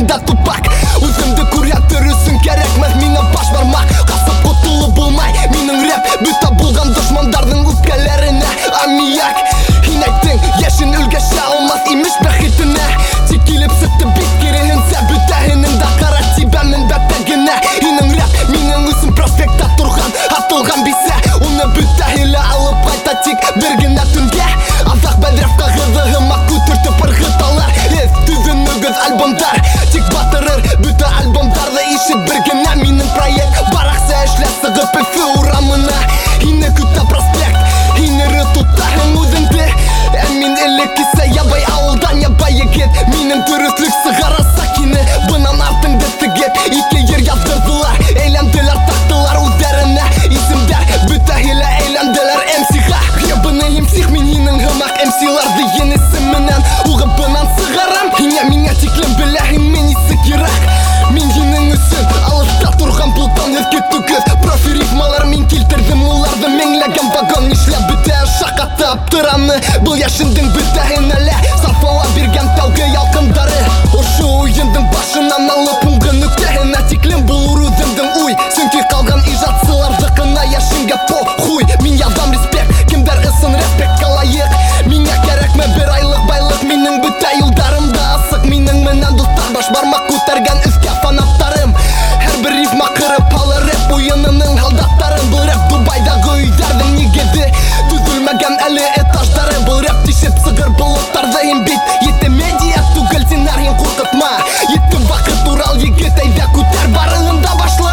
да тупак. Үзімді көрген түрісін керекмez меңа баш бармақ. Қасып құтылы болмай менің рэп бүта болған дұшмандардың үпкелеріне амияк. Хинайттың ешін үлгеше алмас имеш бәхетіне. Тек келіп сітті бит керегінсе бүтәхінің да қара тибәмін бәттәгіне. Хинің рэп менің үсім проспектта тұрған атылған бисе. Оны бүтәхілі алып қайта тек бергіне түнге. Азақ бәлрәфқа ғызығыма күтіртіп ырғыталар. Түзін үгіз альбомдар тек батырыр бүті альбомдарды ишет бергіне. Менің проект барақса әшлә сығып өфі ұрамына. Хині күтті проспект, хині рытуттағың өзіңді. Әмин әлік кесе ябай ауылдан ябай егет. Менің түріслік сығараса кені бұнан артыңды тігет. Ике ер яздырдылар, әйләмділер тақтылар өздеріне. Исімдер бүтәхілі әйләмділер MC-ға. Ебіні емсих мен хинің ғымақ MC-ларды енесіменен ұғыбынан сығарам. Хине меңа теклім біләхін мен есі керақ. Мен хинің үсін алыста тұрған бұлтан өзге түгіз. Профи рифмалар мен келтірдім оларды меңләген вагон. Ишләп бүті шақаттап тұраны бұл яшындың бүтәхін әлі. Сарфала берген тәуге ялқындары. Ошы ойындың башынан алып ұңғы нүктәхіна теклім бұл ұрудымдың уй. Сүнке қалған ижатсылардықына яшынға похуй. Мен язам респект, кімдер ысын респект қалайық. Мене керекме бір айлық байлық. Менің бүті юлдарымда асық. Менің менен достар баш бармақ көтерген үске фанаттарым. Әрбір рифма қырып алыр рэп ойынының халдаттарын. Бұл рэп Дубайдағы үйдердің негеді түзілмеген әлі этаждары. Бұл рэп тешіп сығыр бұлыттарды ембет. Етті медиа түгіл сценарийін қорқытма. Етті вақыт турал егет әйді көтер барығында башла.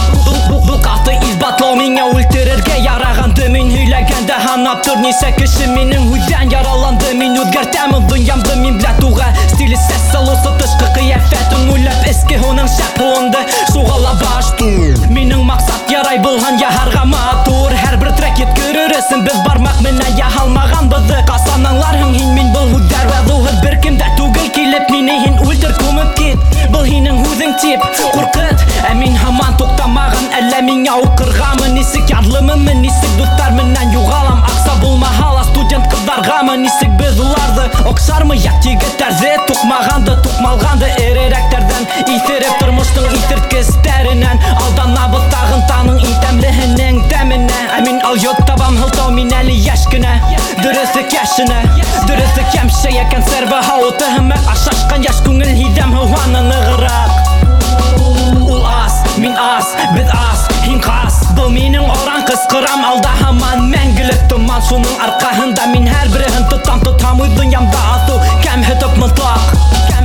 Бұл қақты избатлау меңе өлтірерге ярағанды. Мен үйләгенді ханап тұр несе кіші менің үйден яраланды. Мен өзгертемін дүниямды мен блятуға. Стилі сәс салусы тышқы қияфәтін ойлап еске оның шәпуынды суғала башту. Менің мақсат ярай болған яхарға матур. Әрбір трек еткөрірісін біз бармақ мене яхалмаған бұды. Қасанаңларың хин мен бұл үдер вәдуғыз бір кімді түгіл келіп мені хин өлтір көміп кет. Бұл хинің өзің теп қорқыт. Әмин хаман тоқтамаған әлі мен ауқырғамын. Несік ядлымымын, несік достар менен юғалам. Ақса болма хала студент қыздарғамын. Несік біз оларды оқшармы як тегіттерзе. Тұқмағанды, тұқмалғанды ереректерден. Итеріп тұрмыштың итірткістәрінен. Алдана бұттағын таның итемлігінің дәміне. Әмин ал йот табам хылтау мен әлі яшкіне. Дұрысы кәшіне, дұрысы кәмші екен сәрбі хауыты хімек. Ашашқан яш көңіл хидем хыванын ығырақ. Ул ас, мен ас, біз ас, хин қас. Бұл менің оран қысқырам алда хаман мәңгілік тұман. Соның арқағында мен әрбірігін тұтам өз дүниямда асу кәм хітіп мұтлақ.